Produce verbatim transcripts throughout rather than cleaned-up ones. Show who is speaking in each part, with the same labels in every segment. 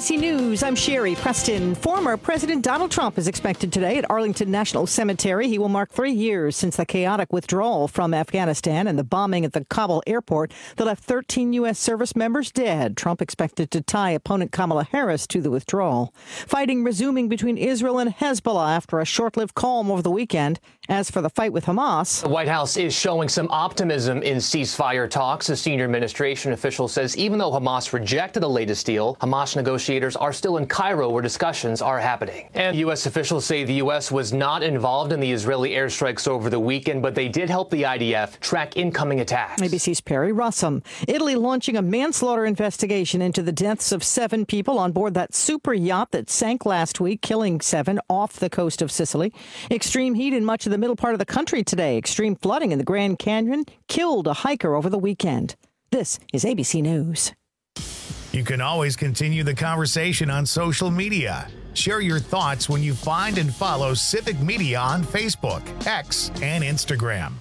Speaker 1: C News, I'm Sherry Preston. Former President Donald Trump is expected today at Arlington National Cemetery. He will mark three years since the chaotic withdrawal from Afghanistan and the bombing at the Kabul airport that left thirteen U S service members dead. Trump expected to tie opponent Kamala Harris to the withdrawal. Fighting resuming between Israel and Hezbollah after a short-lived calm over the weekend. As for the fight with Hamas,
Speaker 2: the White House is showing some optimism in ceasefire talks. A senior administration official says even though Hamas rejected the latest deal, Hamas negotiators are still in Cairo where discussions are happening. And U S officials say the U S was not involved in the Israeli airstrikes over the weekend, but they did help the I D F track incoming attacks.
Speaker 1: A B C's Perry Rossum. Italy launching a manslaughter investigation into the deaths of seven people on board that super yacht that sank last week, killing seven off the coast of Sicily. Extreme heat in much of the middle part of the country today. Extreme flooding in the Grand Canyon killed a hiker over the weekend. This is A B C News.
Speaker 3: You can always continue the conversation on social media. Share your thoughts when you find and follow Civic Media on Facebook, X, and Instagram.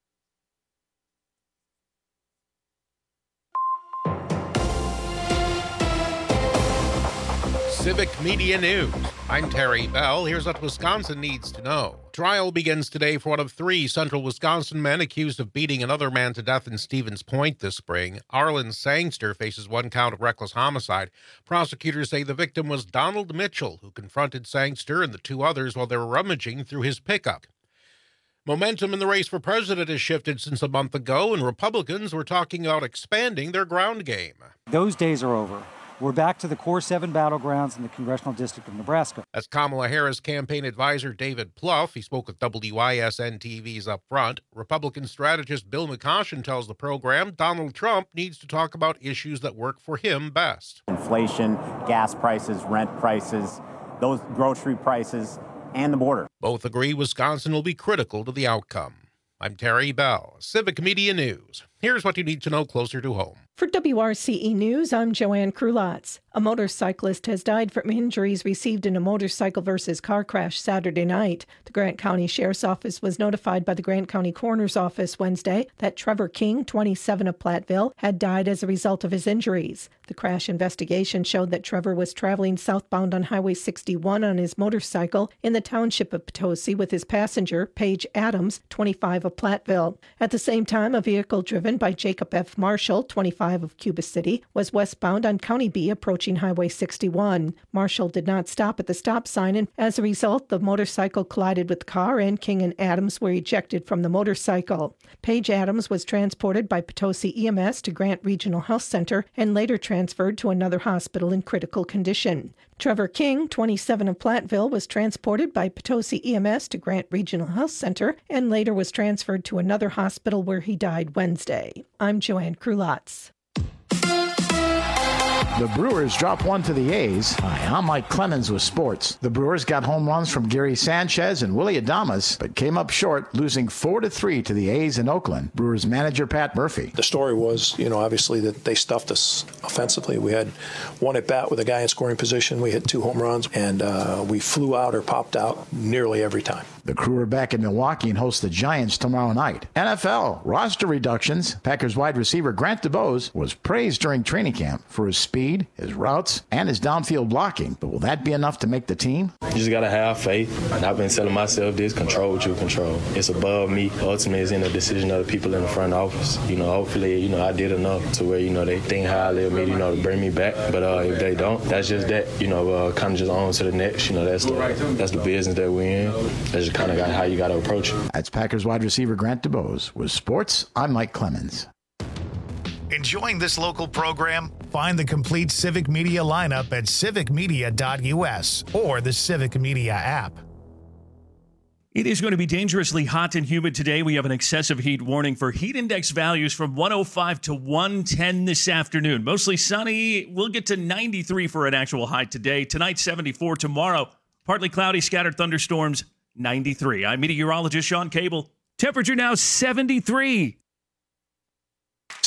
Speaker 4: Civic Media News. I'm Terry Bell. Here's what Wisconsin needs to know. Trial begins today for one of three central Wisconsin men accused of beating another man to death in Stevens Point this spring. Arlen Sangster faces one count of reckless homicide. Prosecutors say the victim was Donald Mitchell, who confronted Sangster and the two others while they were rummaging through his pickup. Momentum in the race for president has shifted since a month ago, and Republicans were talking about expanding their ground game.
Speaker 5: Those days are over. We're back to the core seven battlegrounds in the Congressional District of Nebraska.
Speaker 4: That's Kamala Harris campaign advisor David Plouffe. He spoke with W I S N T V's Up Front. Republican strategist Bill McCoshen tells the program Donald Trump needs to talk about issues that work for him best.
Speaker 6: Inflation, gas prices, rent prices, those grocery prices, and the border.
Speaker 4: Both agree Wisconsin will be critical to the outcome. I'm Terry Bell, Civic Media News. Here's what you need to know closer to home.
Speaker 7: For W R C E News, I'm Joanne Krulotz. A motorcyclist has died from injuries received in a motorcycle versus car crash Saturday night. The Grant County Sheriff's Office was notified by the Grant County Coroner's Office Wednesday that Trevor King, twenty-seven of Platteville, had died as a result of his injuries. The crash investigation showed that Trevor was traveling southbound on Highway sixty-one on his motorcycle in the township of Potosi with his passenger, Paige Adams, twenty-five of Platteville. At the same time, a vehicle driven by Jacob F. Marshall, twenty-five of Cuba City, was westbound on County B approaching Highway sixty-one. Marshall did not stop at the stop sign, and as a result, the motorcycle collided with the car, and King and Adams were ejected from the motorcycle. Paige Adams was transported by Potosi E M S to Grant Regional Health Center and later transferred to another hospital in critical condition. Trevor King, twenty-seven of Platteville, was transported by Potosi E M S to Grant Regional Health Center and later was transferred to another hospital where he died Wednesday. I'm Joanne Krulotz.
Speaker 8: The Brewers drop one to the A's. Hi, I'm Mike Clemens with sports. The Brewers got home runs from Gary Sanchez and Willie Adames, but came up short, losing four to three to the A's in Oakland. Brewers manager Pat Murphy.
Speaker 9: The story was, you know, obviously that they stuffed us offensively. We had one at bat with a guy in scoring position. We hit two home runs, and uh, we flew out or popped out nearly every time.
Speaker 8: The Crew are back in Milwaukee and host the Giants tomorrow night. N F L roster reductions. Packers wide receiver Grant DuBose was praised during training camp for his speed, his routes, and his downfield blocking. But will that be enough to make the team?
Speaker 10: You just got to have faith. And I've been telling myself this, control what you control. It's above me. Ultimately, it's in the decision of the people in the front office. You know, hopefully, you know, I did enough to where, you know, they think highly of me, you know, to bring me back. But uh, if they don't, that's just that. You know, uh, kind of just on to the next. You know, that's the, that's the business that we're in. That's just kind of how you got to approach it.
Speaker 8: That's Packers wide receiver Grant DuBose. With sports, I'm Mike Clemens.
Speaker 3: Enjoying this local program? Find the complete Civic Media lineup at civic media dot u s or the Civic Media app.
Speaker 11: It is going to be dangerously hot and humid today. We have an excessive heat warning for heat index values from one oh five to one ten this afternoon. Mostly sunny. We'll get to ninety-three for an actual high today. Tonight, seventy-four. Tomorrow, partly cloudy, scattered thunderstorms, ninety-three. I'm meteorologist Sean Cable. Temperature now seventy-three.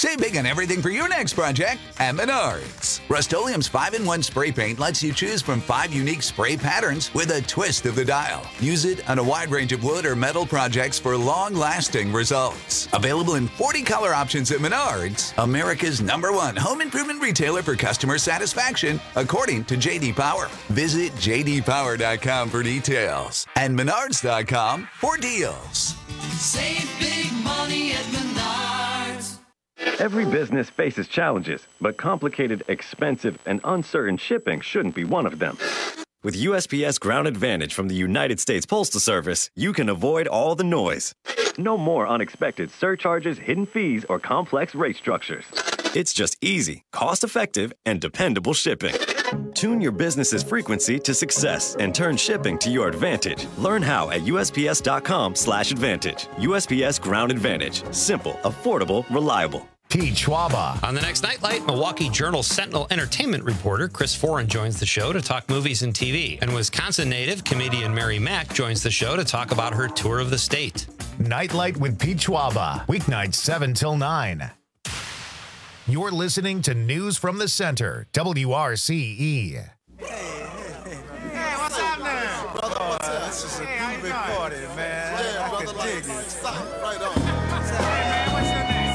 Speaker 12: Save big on everything for your next project at Menards. Rust-Oleum's five in one spray paint lets you choose from five unique spray patterns with a twist of the dial. Use it on a wide range of wood or metal projects for long-lasting results. Available in forty color options at Menards, America's number one home improvement retailer for customer satisfaction, according to J D Power. Visit j d power dot com for details and menards dot com for deals.
Speaker 13: Save big money at Menards.
Speaker 14: Every business faces challenges, but complicated, expensive, and uncertain shipping shouldn't be one of them. With U S P S Ground Advantage from the United States Postal Service, you can avoid all the noise. No more unexpected surcharges, hidden fees, or complex rate structures. It's just easy, cost-effective, and dependable shipping. Tune your business's frequency to success and turn shipping to your advantage. Learn how at U S P S dot com slash advantage. U S P S Ground Advantage. Simple, affordable, reliable.
Speaker 3: Pete Schwaba.
Speaker 15: On the next Nightlight, Milwaukee Journal Sentinel entertainment reporter Chris Foran joins the show to talk movies and T V. And Wisconsin native comedian Mary Mack joins the show to talk about her tour of the state.
Speaker 3: Nightlight with Pete Schwaba. Weeknights seven till nine. You're listening to News from the Center, W R C E.
Speaker 16: Hey, what's up now? Brother, what's up? This is a hey, big party, man. Yeah, I brother, can dig it. Stop right on. Hey, man, what's your name?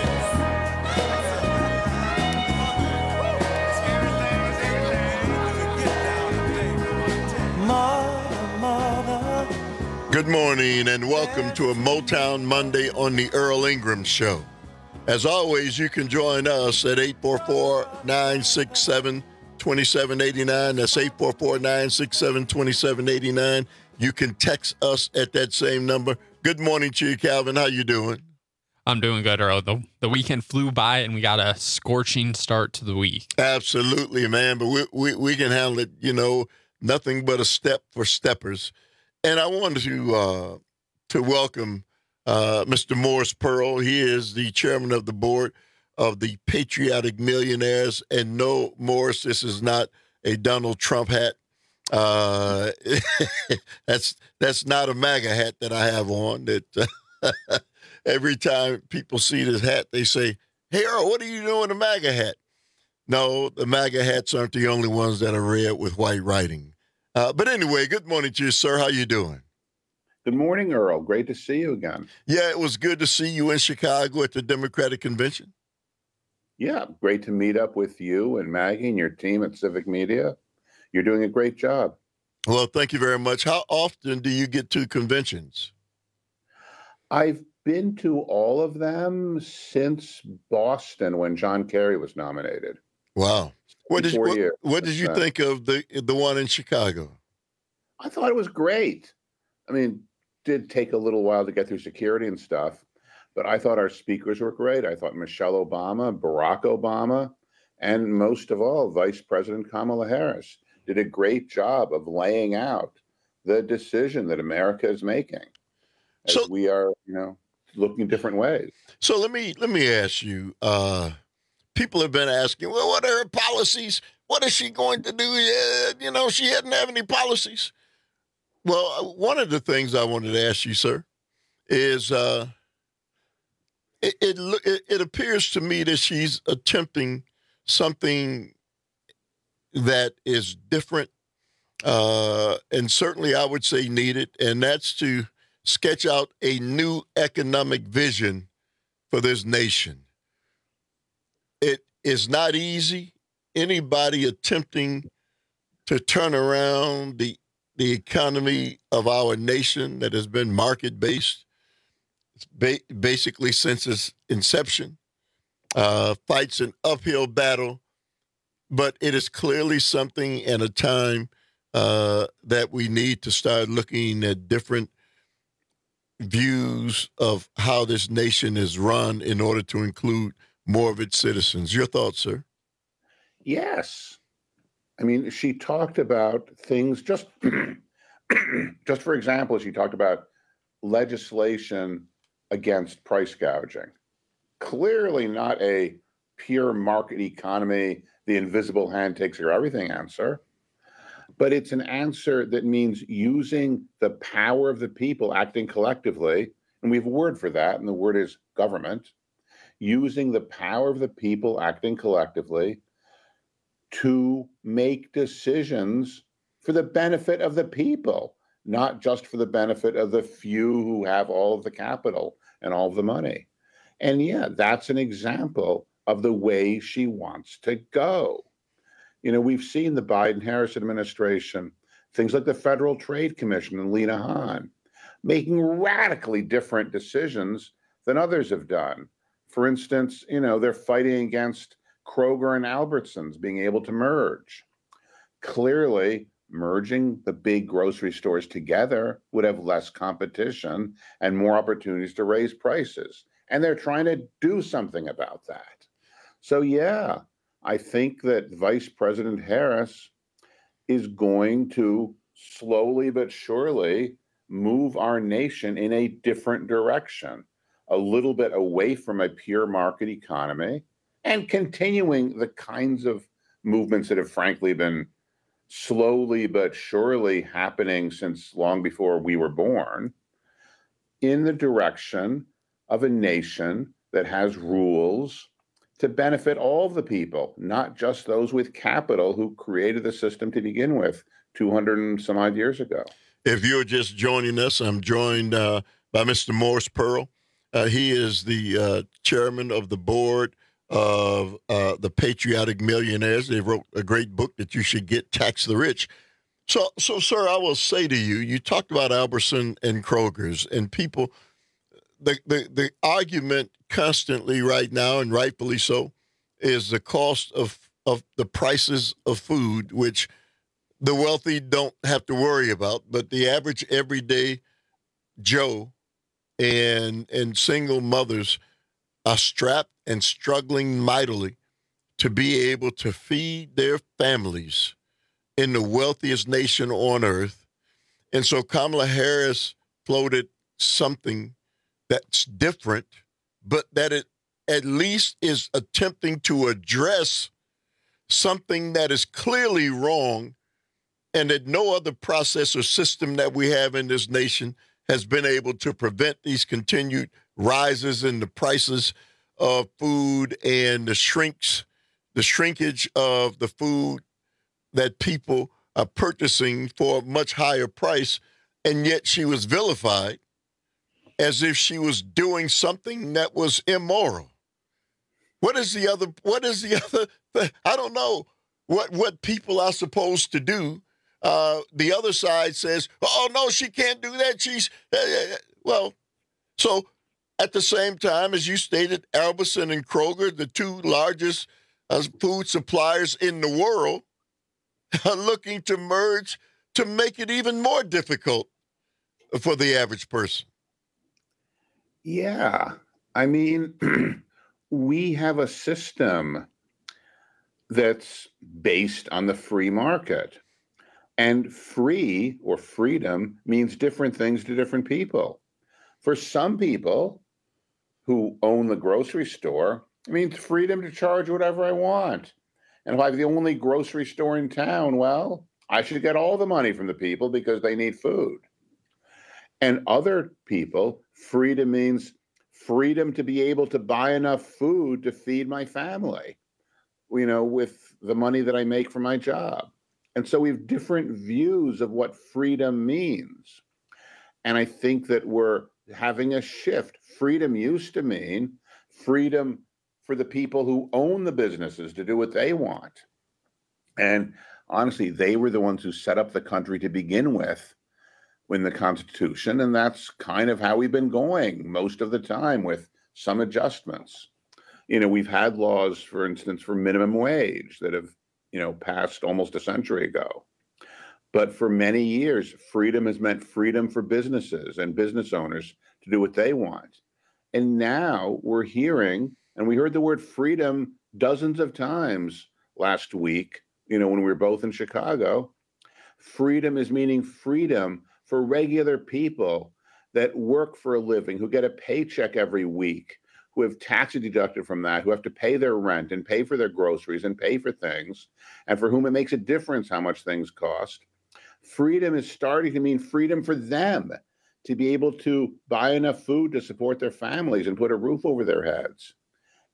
Speaker 17: Good morning and welcome to a Motown Monday on the Earl Ingram Show. As always, you can join us at eight four four, nine six seven, two seven eight nine. That's eight four four, nine six seven, two seven eight nine. You can text us at that same number. Good morning to you, Calvin. How you doing?
Speaker 18: I'm doing good, Earl. The, the weekend flew by, and we got a scorching start to the week.
Speaker 17: Absolutely, man. But we, we, we can handle it, you know, nothing but a step for steppers. And I wanted to uh, to welcome uh, Mister Morris Pearl. He is the chairman of the board of the Patriotic Millionaires. And no, Morris, this is not a Donald Trump hat. Uh, that's that's not a MAGA hat that I have on. That uh, every time people see this hat, they say, "Hey, Earl, what are you doing with a MAGA hat?" No, the MAGA hats aren't the only ones that are red with white writing. Uh, but anyway, good morning to you, sir. How you doing?
Speaker 19: Good morning, Earl. Great to see you again.
Speaker 17: Yeah, it was good to see you in Chicago at the Democratic Convention.
Speaker 19: Yeah, great to meet up with you and Maggie and your team at Civic Media. You're doing a great job.
Speaker 17: Well, thank you very much. How often do you get to conventions?
Speaker 19: I've been to all of them since Boston when John Kerry was nominated.
Speaker 17: Wow. What did you, what, what did you think of the the one in Chicago?
Speaker 19: I thought it was great. I mean, did take a little while to get through security and stuff, but I thought our speakers were great. I thought Michelle Obama, Barack Obama, and most of all, Vice President Kamala Harris did a great job of laying out the decision that America is making as so, we are, you know, looking different ways.
Speaker 17: So let me let me ask you. Uh, People have been asking, well, what are her policies? What is she going to do? Uh, you know, she doesn't have any policies. Well, one of the things I wanted to ask you, sir, is uh, it, it it appears to me that she's attempting something that is different uh, and certainly I would say needed, and that's to sketch out a new economic vision for this nation. It is not easy. Anybody attempting to turn around the the economy of our nation that has been market-based ba- basically since its inception uh, fights an uphill battle, but it is clearly something and a time uh, that we need to start looking at different views of how this nation is run in order to include more of its citizens. Your thoughts, sir?
Speaker 19: Yes. I mean, she talked about things just, just for example, she talked about legislation against price gouging. Clearly not a pure market economy, the invisible hand takes care of everything answer, but it's an answer that means using the power of the people acting collectively, and we have a word for that, and the word is government, using the power of the people acting collectively to make decisions for the benefit of the people, not just for the benefit of the few who have all of the capital and all of the money. And yeah, that's an example of the way she wants to go. You know, we've seen the Biden-Harris administration, things like the Federal Trade Commission and Lena Hahn, making radically different decisions than others have done. For instance, you know, they're fighting against Kroger and Albertsons being able to merge. Clearly, merging the big grocery stores together would have less competition and more opportunities to raise prices. And they're trying to do something about that. So, yeah, I think that Vice President Harris is going to slowly but surely move our nation in a different direction, a little bit away from a pure market economy and continuing the kinds of movements that have frankly been slowly but surely happening since long before we were born, in the direction of a nation that has rules to benefit all the people, not just those with capital who created the system to begin with two hundred and some odd years ago.
Speaker 17: If you're just joining us, I'm joined uh, by Mister Morris Pearl. Uh, he is the uh, chairman of the board of uh, the Patriotic Millionaires. They wrote a great book that you should get, Tax the Rich. So, so, sir, I will say to you, you talked about Albertson and Kroger's, and people, the, the, the argument constantly right now, and rightfully so, is the cost of, of the prices of food, which the wealthy don't have to worry about, but the average everyday Joe and and single mothers are strapped and struggling mightily to be able to feed their families in the wealthiest nation on earth. And so Kamala Harris floated something that's different, but that it at least is attempting to address something that is clearly wrong and that no other process or system that we have in this nation has been able to prevent these continued rises in the prices of food and the shrinks, the shrinkage of the food that people are purchasing for a much higher price. And yet she was vilified as if she was doing something that was immoral. What is the other, what is the other, I don't know what, what people are supposed to do. Uh, the other side says, oh, no, she can't do that. She's, uh, well, so at the same time, as you stated, Albertson and Kroger, the two largest uh, food suppliers in the world, are looking to merge to make it even more difficult for the average person.
Speaker 19: Yeah. I mean, we have a system that's based on the free market. And free or freedom means different things to different people. For some people who own the grocery store, it means freedom to charge whatever I want. And if I have the only grocery store in town, well, I should get all the money from the people because they need food. And other people, freedom means freedom to be able to buy enough food to feed my family, you know, with the money that I make from my job. And so we have different views of what freedom means. And I think that we're having a shift. Freedom used to mean freedom for the people who own the businesses to do what they want. And honestly, they were the ones who set up the country to begin with in the Constitution. And that's kind of how we've been going most of the time with some adjustments. You know, we've had laws, for instance, for minimum wage that have you know, passed almost a century ago. But for many years, freedom has meant freedom for businesses and business owners to do what they want. And now we're hearing, and we heard the word freedom dozens of times last week, you know, when we were both in Chicago. Freedom is meaning freedom for regular people that work for a living, who get a paycheck every week, who have taxes deducted from that, who have to pay their rent and pay for their groceries and pay for things, and for whom it makes a difference how much things cost. Freedom is starting to mean freedom for them to be able to buy enough food to support their families and put a roof over their heads.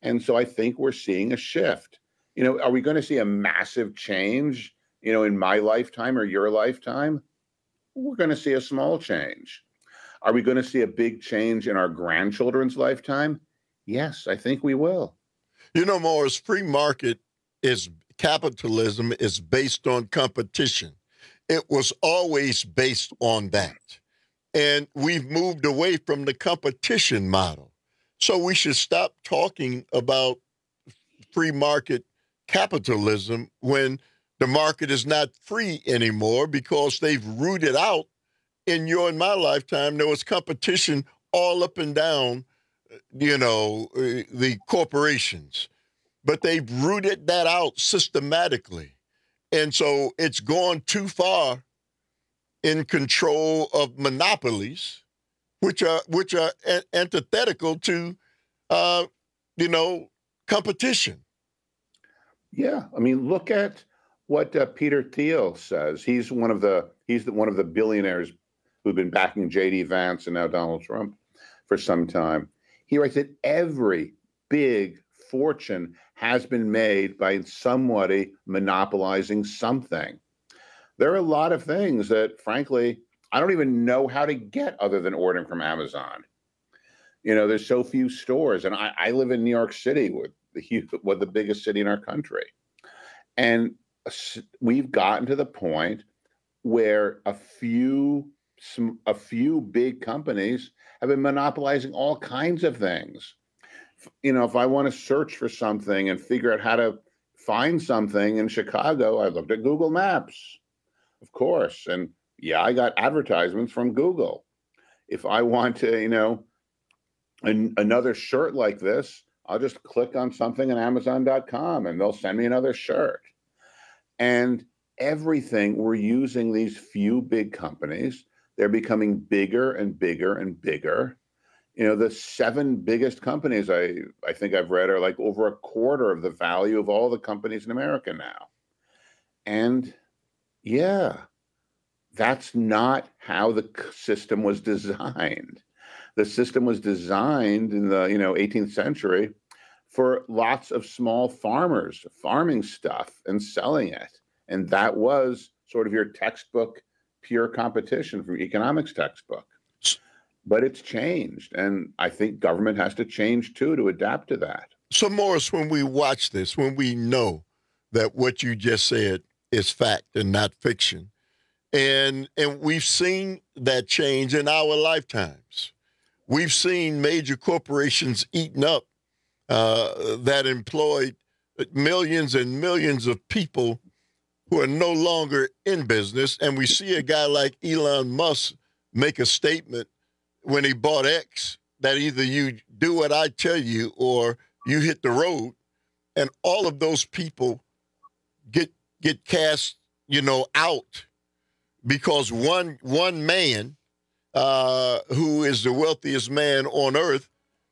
Speaker 19: And so I think we're seeing a shift. You know, are we going to see a massive change, you know, in my lifetime or your lifetime? We're going to see a small change. Are we going to see a big change in our grandchildren's lifetime? Yes, I think we will.
Speaker 17: You know, Morris, free market is capitalism is based on competition. It was always based on that. And we've moved away from the competition model. So we should stop talking about free market capitalism when the market is not free anymore, because they've rooted out, in your and my lifetime, there was competition all up and down, you know, the corporations. But they've rooted that out systematically. And so it's gone too far in control of monopolies, which are which are a- antithetical to, uh, you know, competition.
Speaker 19: Yeah, I mean, look at what uh, Peter Thiel says. He's one of the he's the, one of the billionaires who've been backing J D Vance and now Donald Trump for some time. He writes that every big fortune has been made by somebody monopolizing something. There are a lot of things that, frankly, I don't even know how to get other than ordering from Amazon. You know, there's so few stores, and I, I live in New York City, with the with the biggest city in our country, and we've gotten to the point where a few some, a few big companies have been monopolizing all kinds of things. You know, if I want to search for something and figure out how to find something in Chicago, I looked at Google Maps, of course. And yeah, I got advertisements from Google. If I want to, you know, an, another shirt like this, I'll just click on something on Amazon dot com and they'll send me another shirt. And everything, we're using these few big companies. They're becoming bigger and bigger and bigger. You know, the seven biggest companies I, I think I've read are like over a quarter of the value of all the companies in America now. And yeah, that's not how the system was designed. The system was designed in the, you know, eighteenth century for lots of small farmers farming stuff and selling it. And that was sort of your textbook pure competition from economics textbook. But it's changed, and I think government has to change, too, to adapt to that.
Speaker 17: So, Morris, when we watch this, when we know that what you just said is fact and not fiction, and and we've seen that change in our lifetimes. We've seen major corporations eaten up uh, that employed millions and millions of people who are no longer in business, and we see a guy like Elon Musk make a statement when he bought X, that either you do what I tell you or you hit the road, and all of those people get get cast, you know, out because one one man uh, who is the wealthiest man on earth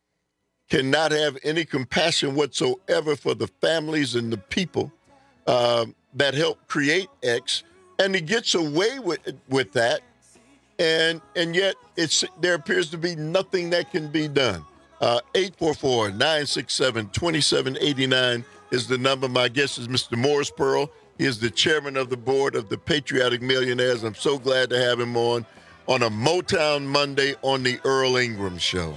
Speaker 17: cannot have any compassion whatsoever for the families and the people uh, that helped create X, and he gets away with with that. And and yet it's there appears to be nothing that can be done. Uh, eight four four, nine six seven, two seven eight nine is the number. My guest is Mister Morris Pearl. He is the chairman of the board of the Patriotic Millionaires. I'm so glad to have him on on a Motown Monday on the Earl Ingram Show.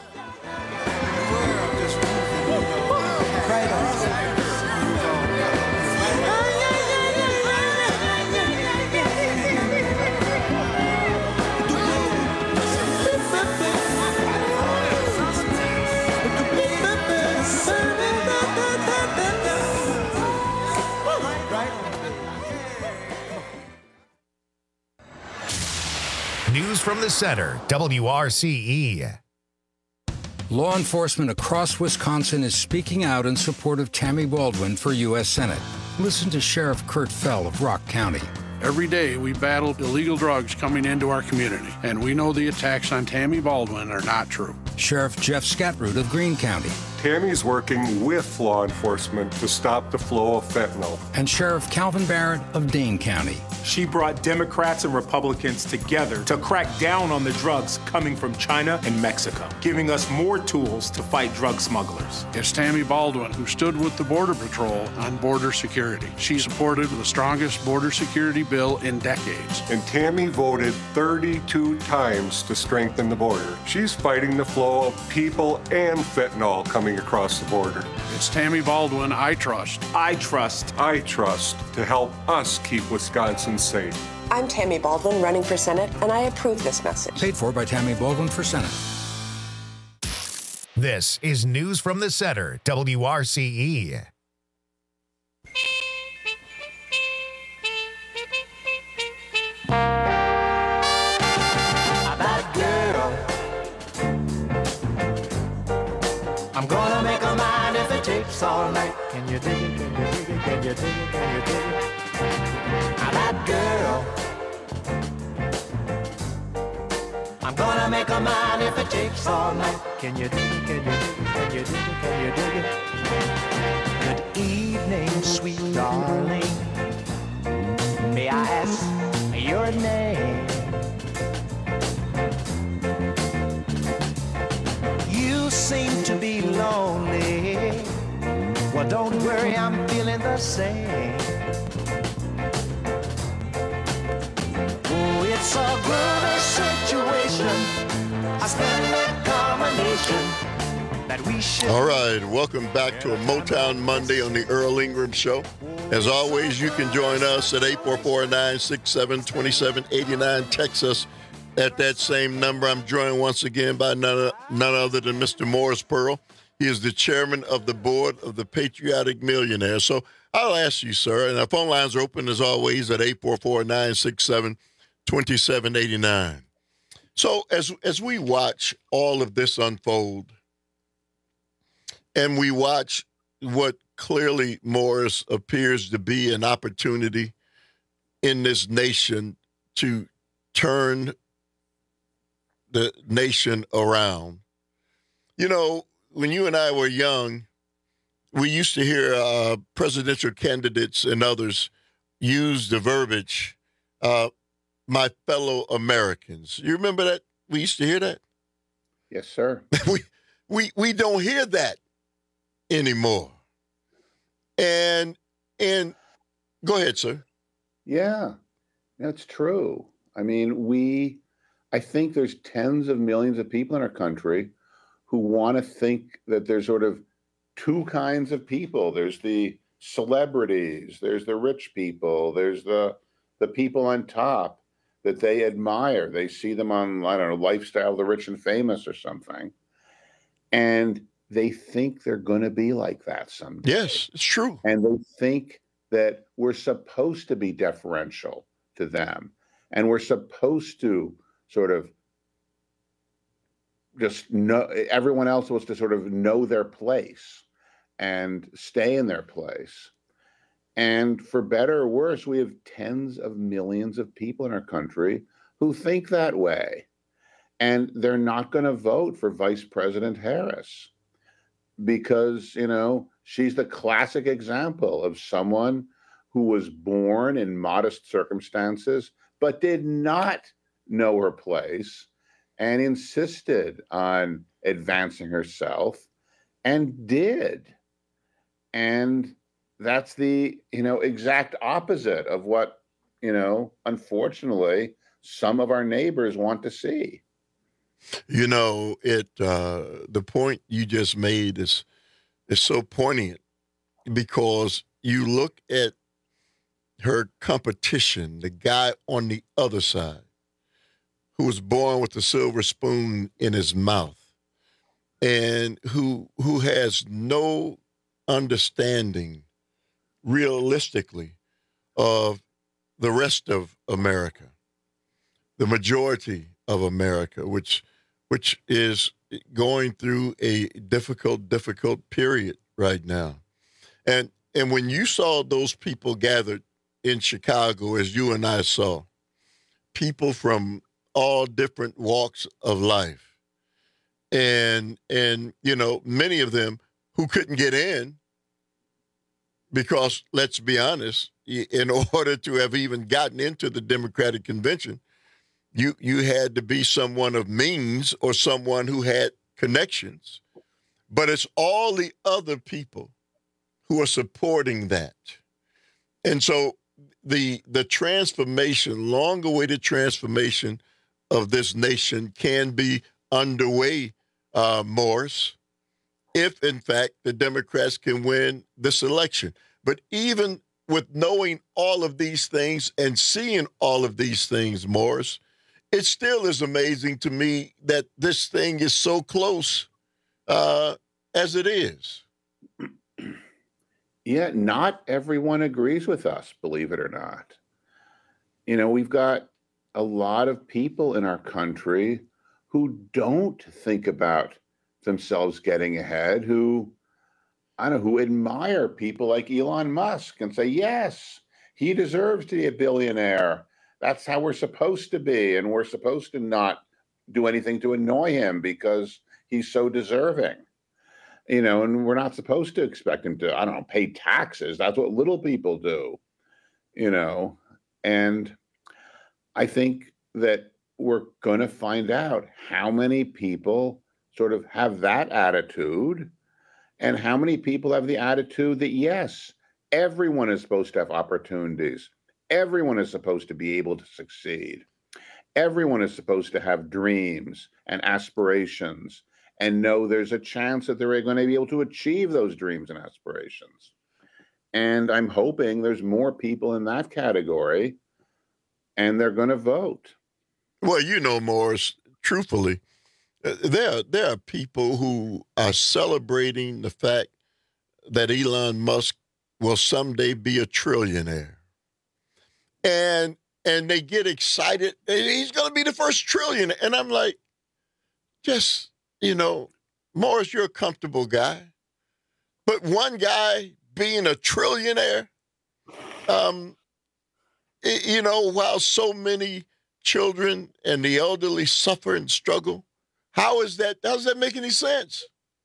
Speaker 3: News from the center, W R C E.
Speaker 20: Law enforcement across Wisconsin is speaking out in support of Tammy Baldwin for U S Senate. Listen to Sheriff Kurt Fell of Rock County.
Speaker 21: Every day we battle illegal drugs coming into our community, and we know the attacks on Tammy Baldwin are not true.
Speaker 20: Sheriff Jeff Scatroot of Greene County.
Speaker 2: Tammy's working with law enforcement to stop the flow of fentanyl.
Speaker 20: And Sheriff Calvin Barrett of Dane County.
Speaker 22: She brought Democrats and Republicans together to crack down on the drugs coming from China and Mexico, giving us more tools to fight drug smugglers.
Speaker 21: It's Tammy Baldwin, who stood with the Border Patrol on border security. She supported the strongest border security bill in decades.
Speaker 2: And Tammy voted thirty-two times to strengthen the border. She's fighting the flow of people and fentanyl coming across the border.
Speaker 21: It's Tammy Baldwin I trust.
Speaker 22: I trust.
Speaker 2: I trust to help us keep Wisconsin safe.
Speaker 23: I'm Tammy Baldwin, running for Senate, and I approve this message.
Speaker 20: Paid for by Tammy Baldwin for Senate.
Speaker 3: This is News from the Center, W R C E.
Speaker 13: That girl, I'm gonna make a mind if it takes all night. Can you dig it? Can you dig it? Can you dig it? Can you dig it? Now that girl, I'm gonna make a mind if it takes all night. Can you dig it? Can you dig it? Can you dig it? Can you dig it? Good evening, sweet darling. May I ask your name? You seem to be lonely. Well, don't worry, I'm feeling the same. Oh, it's a groovy situation. I spend that combination that we should.
Speaker 17: All right, welcome back to a Motown Monday on the Earl Ingram Show. As always, you can join us at eight four four, nine six seven, two seven eight nine. Text us at that same number. I'm joined once again by none, none other than Mister Morris Pearl. He is the chairman of the board of the Patriotic Millionaires. So I'll ask you, sir, and our phone lines are open as always at eight four four, nine six seven, two seven eight nine. So as as we watch all of this unfold, and we watch what clearly, Morris, appears to be an opportunity in this nation to turn the nation around. You know, when you and I were young, we used to hear uh, presidential candidates and others use the verbiage, uh, my fellow Americans. You remember that? We used to hear that?
Speaker 19: Yes, sir.
Speaker 17: we, we, we don't hear that anymore. And, and go ahead, sir.
Speaker 19: Yeah, that's true. I mean, we, I think there's tens of millions of people in our country who want to think that there's sort of two kinds of people. There's the celebrities, there's the rich people, there's the the people on top that they admire. They see them on, I don't know, Lifestyle of the Rich and Famous or something. And they think they're going to be like that someday.
Speaker 17: Yes, it's true.
Speaker 19: And they think that we're supposed to be deferential to them. And we're supposed to sort of just know, everyone else was to sort of know their place and stay in their place. And for better or worse, we have tens of millions of people in our country who think that way. And they're not going to vote for Vice President Harris because, you know, she's the classic example of someone who was born in modest circumstances, but did not know her place and insisted on advancing herself and did. And that's the, you know, exact opposite of what, you know, unfortunately, some of our neighbors want to see.
Speaker 17: You know, it, uh, the point you just made is, is so poignant because you look at her competition, the guy on the other side, who was born with a silver spoon in his mouth and who who has no understanding realistically of the rest of America, the majority of America, which which is going through a difficult, difficult period right now. And and when you saw those people gathered in Chicago, as you and I saw, people from all different walks of life. And, and you know, many of them who couldn't get in because, let's be honest, in order to have even gotten into the Democratic convention, you you had to be someone of means or someone who had connections. But it's all the other people who are supporting that. And so the the transformation, long-awaited transformation of this nation can be underway, uh, Morris, if, in fact, the Democrats can win this election. But even with knowing all of these things and seeing all of these things, Morris, it still is amazing to me that this thing is so close uh, as it is.
Speaker 19: Yeah, not everyone agrees with us, believe it or not. You know, we've got a lot of people in our country who don't think about themselves getting ahead, who, I don't know, who admire people like Elon Musk and say, yes, he deserves to be a billionaire. That's how we're supposed to be. And we're supposed to not do anything to annoy him because he's so deserving. You know, and we're not supposed to expect him to, I don't know, pay taxes. That's what little people do, you know. And I think that we're going to find out how many people sort of have that attitude and how many people have the attitude that, yes, everyone is supposed to have opportunities. Everyone is supposed to be able to succeed. Everyone is supposed to have dreams and aspirations and know there's a chance that they're going to be able to achieve those dreams and aspirations. And I'm hoping there's more people in that category, and they're going to vote.
Speaker 17: Well, you know, Morris, truthfully, uh, there, there are people who are celebrating the fact that Elon Musk will someday be a trillionaire. And and they get excited. He's going to be the first trillionaire. And I'm like, just... You know, Morris, you're a comfortable guy. But one guy being a trillionaire, um, you know, while so many children and the elderly suffer and struggle, how is that? How does that make any sense?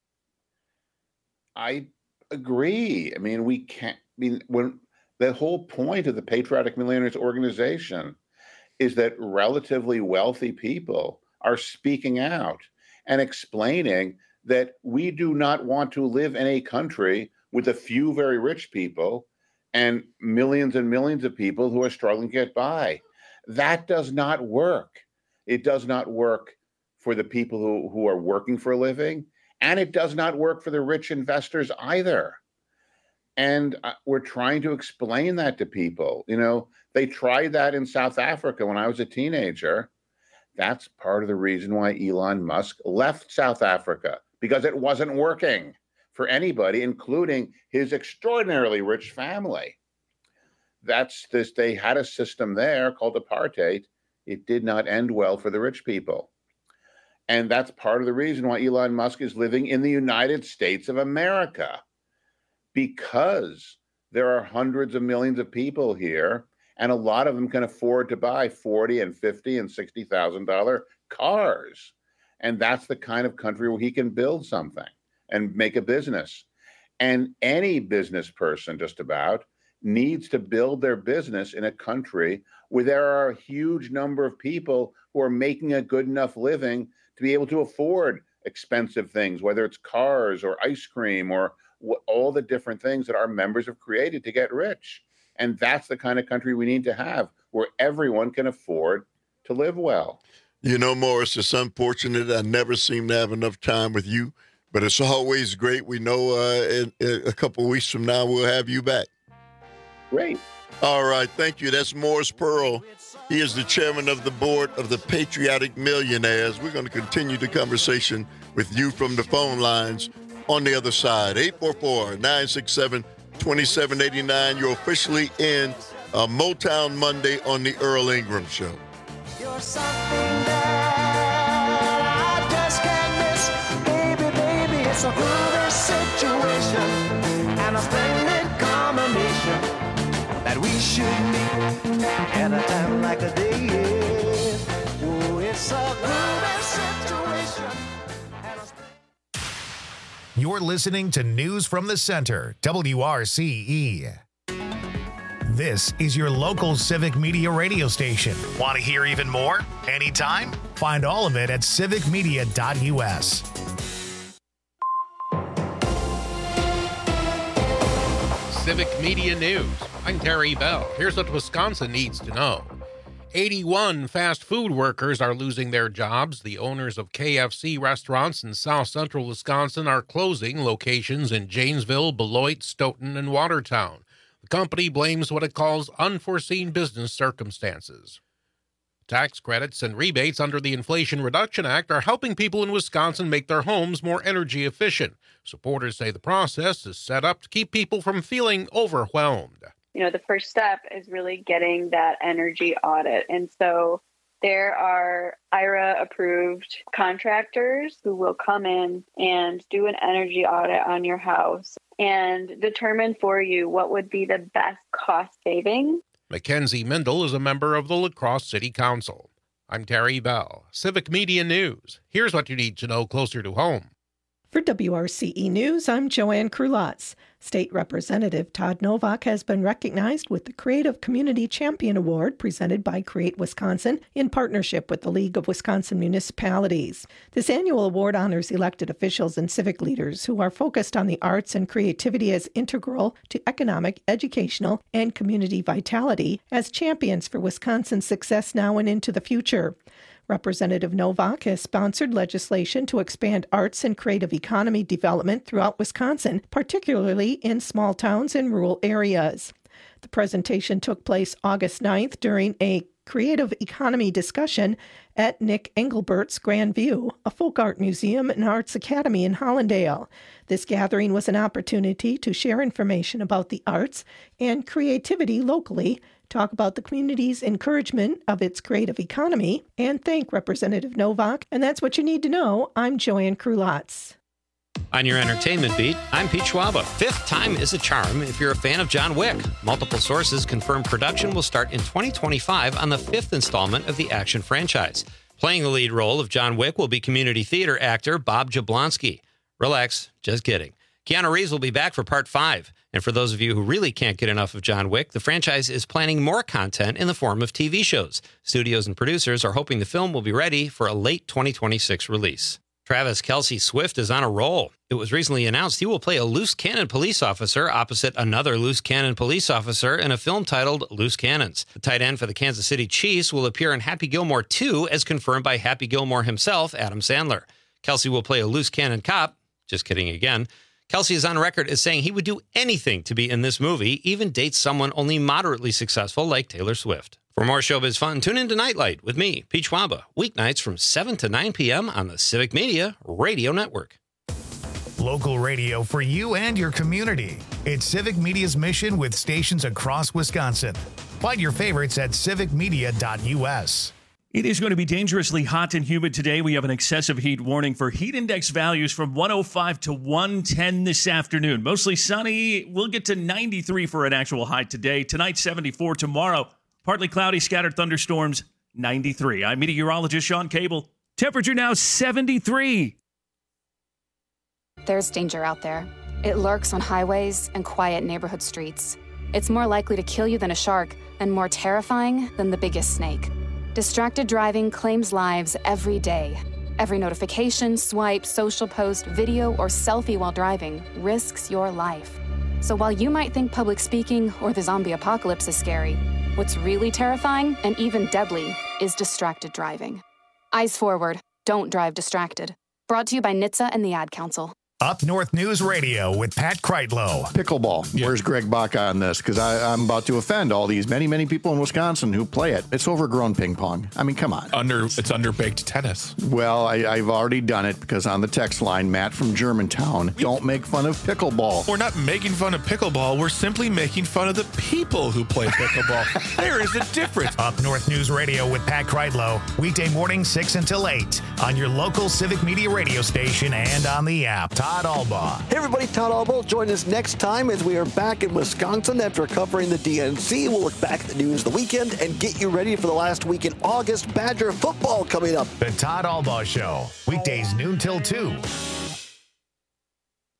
Speaker 19: I agree. I mean, we can't, I mean, when the whole point of the Patriotic Millionaires Organization is that relatively wealthy people are speaking out and explaining that we do not want to live in a country with a few very rich people and millions and millions of people who are struggling to get by. That does not work. It does not work for the people who, who are working for a living, and it does not work for the rich investors either. And uh, we're trying to explain that to people. You know, they tried that in South Africa when I was a teenager. That's part of the reason why Elon Musk left South Africa, because it wasn't working for anybody, including his extraordinarily rich family. That's this, they had a system there called apartheid. It did not end well for the rich people. And that's part of the reason why Elon Musk is living in the United States of America, because there are hundreds of millions of people here, and a lot of them can afford to buy forty and fifty and sixty thousand dollar cars. And that's the kind of country where he can build something and make a business. And any business person just about needs to build their business in a country where there are a huge number of people who are making a good enough living to be able to afford expensive things, whether it's cars or ice cream or w- all the different things that our members have created to get rich. And that's the kind of country we need to have, where everyone can afford to live well.
Speaker 17: You know, Morris, it's unfortunate I never seem to have enough time with you, but it's always great. We know uh, in, in a couple of weeks from now we'll have you back.
Speaker 19: Great.
Speaker 17: All right, thank you. That's Morris Pearl. He is the chairman of the board of the Patriotic Millionaires. We're going to continue the conversation with you from the phone lines on the other side. eight four four, nine six seven, two seven eight nine. You're officially in uh, Motown Monday on the Earl Ingram Show.
Speaker 13: You're something that I just can't miss. Baby, baby, it's a groovy situation and a splendid combination that we should meet at a time like today. Oh, it's a groovy situation.
Speaker 3: You're listening to News from the Center, W R C E. This is your local civic media radio station. Want to hear even more? Anytime? Find all of it at civic media dot U S.
Speaker 4: Civic Media News. I'm Terry Bell. Here's what Wisconsin needs to know. eighty-one fast food workers are losing their jobs. The owners of K F C restaurants in south central Wisconsin are closing locations in Janesville, Beloit, Stoughton, and Watertown. The company blames what it calls unforeseen business circumstances. Tax credits and rebates under the Inflation Reduction Act are helping people in Wisconsin make their homes more energy efficient. Supporters say the process is set up to keep people from feeling overwhelmed.
Speaker 1: You know, the first step is really getting that energy audit. And so there are I R A-approved contractors who will come in and do an energy audit on your house and determine for you what would be the best cost saving.
Speaker 4: Mackenzie Mindel is a member of the La Crosse City Council. I'm Terry Bell, Civic Media News. Here's what you need to know closer to home.
Speaker 7: For W R C E News, I'm Joanne Krulotz. State Representative Todd Novak has been recognized with the Creative Community Champion Award presented by Create Wisconsin in partnership with the League of Wisconsin Municipalities. This annual award honors elected officials and civic leaders who are focused on the arts and creativity as integral to economic, educational, and community vitality as champions for Wisconsin's success now and into the future. Representative Novak has sponsored legislation to expand arts and creative economy development throughout Wisconsin, particularly in small towns and rural areas. The presentation took place August ninth during a creative economy discussion at Nick Engelbert's Grand View, a folk art museum and arts academy in Hollandale. This gathering was an opportunity to share information about the arts and creativity locally, talk about the community's encouragement of its creative economy, and thank Representative Novak. And that's what you need to know. I'm Joanne Krulotz.
Speaker 15: On your entertainment beat, I'm Pete Schwaba. Fifth time is a charm if you're a fan of John Wick. Multiple sources confirm production will start in twenty twenty-five on the fifth installment of the action franchise. Playing the lead role of John Wick will be community theater actor Bob Jablonski. Relax, just kidding. Keanu Reeves will be back for part five. And for those of you who really can't get enough of John Wick, the franchise is planning more content in the form of T V shows. Studios and producers are hoping the film will be ready for a late twenty twenty-six release. Travis Kelce Swift is on a roll. It was recently announced he will play a loose cannon police officer opposite another loose cannon police officer in a film titled Loose Cannons. The tight end for the Kansas City Chiefs will appear in Happy Gilmore two, as confirmed by Happy Gilmore himself, Adam Sandler. Kelce will play a loose cannon cop. Just kidding again. Kelce is on record as saying he would do anything to be in this movie, even date someone only moderately successful like Taylor Swift. For more showbiz fun, tune in to Nightlight with me, Pete Schwaba, weeknights from seven to nine p.m. on the Civic Media Radio Network.
Speaker 3: Local radio for you and your community. It's Civic Media's mission with stations across Wisconsin. Find your favorites at civic media dot U S.
Speaker 11: It is going to be dangerously hot and humid today. We have an excessive heat warning for heat index values from one oh five to one ten this afternoon. Mostly sunny. We'll get to ninety-three for an actual high today. Tonight, seventy-four. Tomorrow, partly cloudy, scattered thunderstorms, ninety-three. I'm meteorologist Sean Cable. Temperature now seventy-three.
Speaker 5: There's danger out there. It lurks on highways and quiet neighborhood streets. It's more likely to kill you than a shark and more terrifying than the biggest snake. Distracted driving claims lives every day. Every notification, swipe, social post, video, or selfie while driving risks your life. So while you might think public speaking or the zombie apocalypse is scary, what's really terrifying and even deadly is distracted driving. Eyes forward. Don't drive distracted. Brought to you by N H T S A and the Ad Council.
Speaker 3: Up North News Radio with Pat Kreitlow.
Speaker 6: Pickleball. Yeah. Where's Greg Bach on this? Because I'm about to offend all these many, many people in Wisconsin who play it. It's overgrown ping pong. I mean, come on.
Speaker 24: Under It's underbaked tennis.
Speaker 6: Well, I, I've already done it because on the text line, Matt from Germantown, don't make fun of pickleball.
Speaker 24: We're not making fun of pickleball. We're simply making fun of the people who play pickleball. There is a difference.
Speaker 3: Up North News Radio with Pat Kreitlow. Weekday morning, six until eight on your local Civic Media radio station and on the app. Todd Albaugh.
Speaker 25: Hey everybody, Todd Albaugh. Join us next time as we are back in Wisconsin after covering the D N C. We'll look back at the news of the weekend and get you ready for the last week in August. Badger football coming up.
Speaker 3: The Todd Albaugh Show. Weekdays noon till two.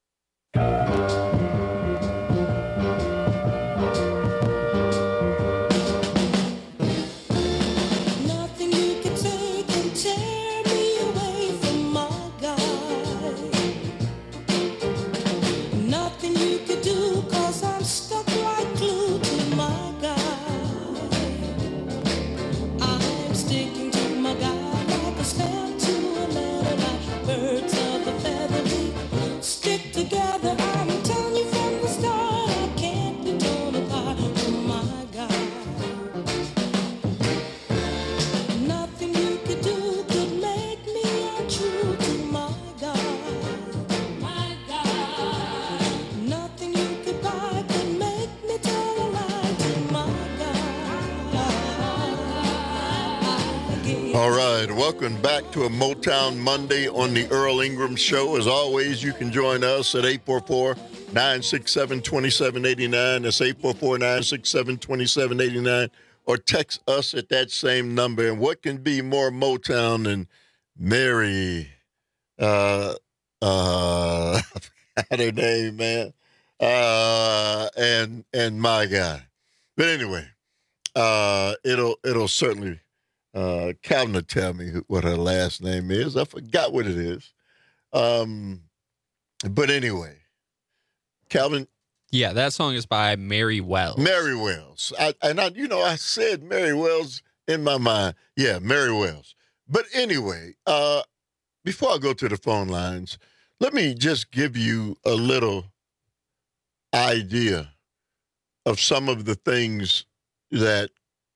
Speaker 17: All right, welcome back to a Motown Monday on the Earl Ingram Show. As always, you can join us at eight four four, nine six seven, two seven eight nine. That's eight four four, nine six seven, two seven eight nine. Or text us at that same number. And what can be more Motown than Mary, uh, uh, I forgot her name, man, uh, and and my guy. But anyway, uh, it'll it'll certainly... Uh, Calvin will tell me who, what her last name is. I forgot what it is. Um, but anyway, Calvin.
Speaker 18: Yeah, that song is by Mary Wells.
Speaker 17: Mary Wells. I, and I, you know, I said Mary Wells in my mind. Yeah, Mary Wells. But anyway, uh, before I go to the phone lines, let me just give you a little idea of some of the things that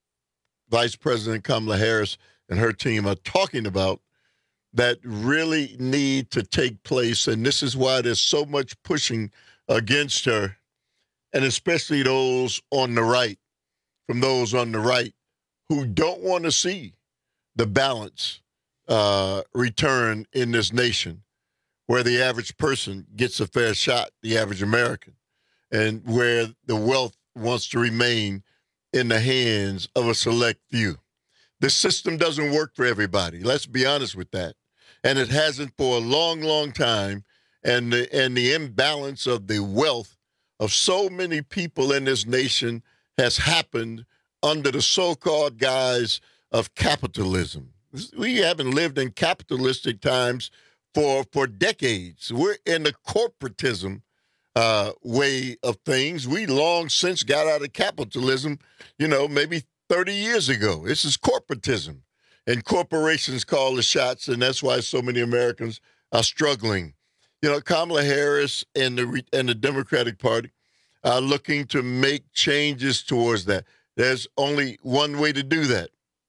Speaker 17: Vice President Kamala Harris and her team are talking about that really need to take place. And this is why there's so much pushing against her, and especially those on the right, from those on the right who don't want to see the balance uh, return in this nation, where the average person gets a fair shot, the average American, and where the wealth wants to remain in the hands of a select few. The system doesn't work for everybody. Let's be honest with that. And it hasn't for a long, long time. And the, and the imbalance of the wealth of so many people in this nation has happened under the so-called guise of capitalism. We haven't lived in capitalistic times for, for decades. We're in the corporatism Uh, way of things. We long since got out of capitalism, you know, maybe thirty years ago. This is corporatism. And corporations call the shots, and that's why so many Americans are struggling. You know, Kamala Harris and the and the Democratic Party are looking to make changes towards that. There's only one way to do that.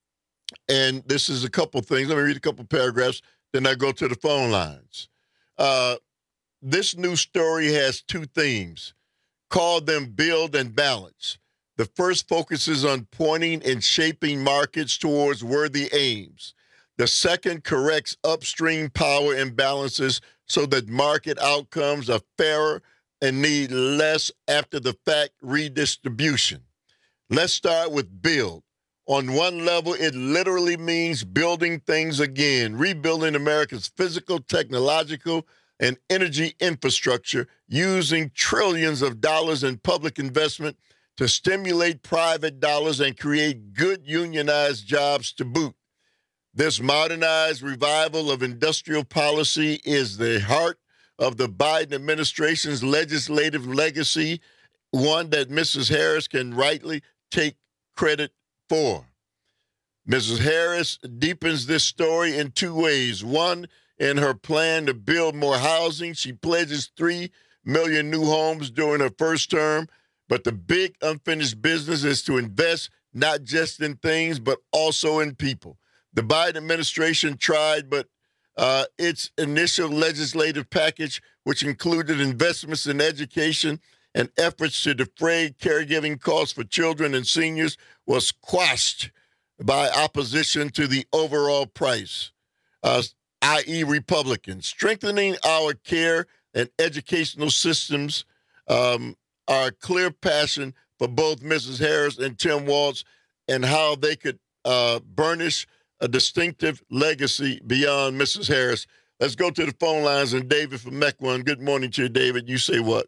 Speaker 17: And this is a couple things. Let me read a couple paragraphs, then I go to the phone lines. Uh, This new story has two themes. Call them build and balance. The first focuses on pointing and shaping markets towards worthy aims. The second corrects upstream power imbalances so that market outcomes are fairer and need less after-the-fact redistribution. Let's start with build. On one level, it literally means building things again, rebuilding America's physical, technological, and energy infrastructure using trillions of dollars in public investment to stimulate private dollars and create good unionized jobs to boot. This modernized revival of industrial policy is the heart of the Biden administration's legislative legacy, one that Missus Harris can rightly take credit for. Missus Harris deepens this story in two ways. One, in her plan to build more housing, she pledges three million new homes during her first term. But the big unfinished business is to invest not just in things, but also in people. The Biden administration tried, but uh, its initial legislative package, which included investments in education and efforts to defray caregiving costs for children and seniors, was quashed by opposition to the overall price. Uh, that is. Republicans. Strengthening our care and educational systems um, are a clear passion for both Missus Harris and Tim Walz, and how they could uh, burnish a distinctive legacy beyond Missus Harris. Let's go to the phone lines, and David from Mequon. Good morning to you, David. You say what?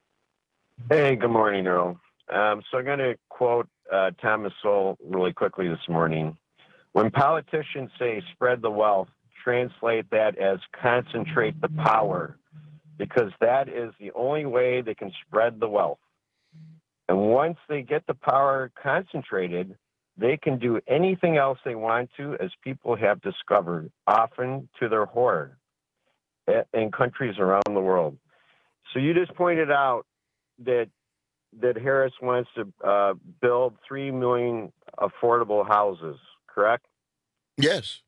Speaker 8: Hey, good morning, Earl. Um, so I'm going to quote uh, Thomas Sowell really quickly this morning. When politicians say spread the wealth, translate that as concentrate the power, because that is the only way they can spread the wealth. And once they get the power concentrated, they can do anything else they want to, as people have discovered, often to their horror, in countries around the world. So you just pointed out that that Harris wants to uh, build three million affordable houses, correct?
Speaker 17: Yes.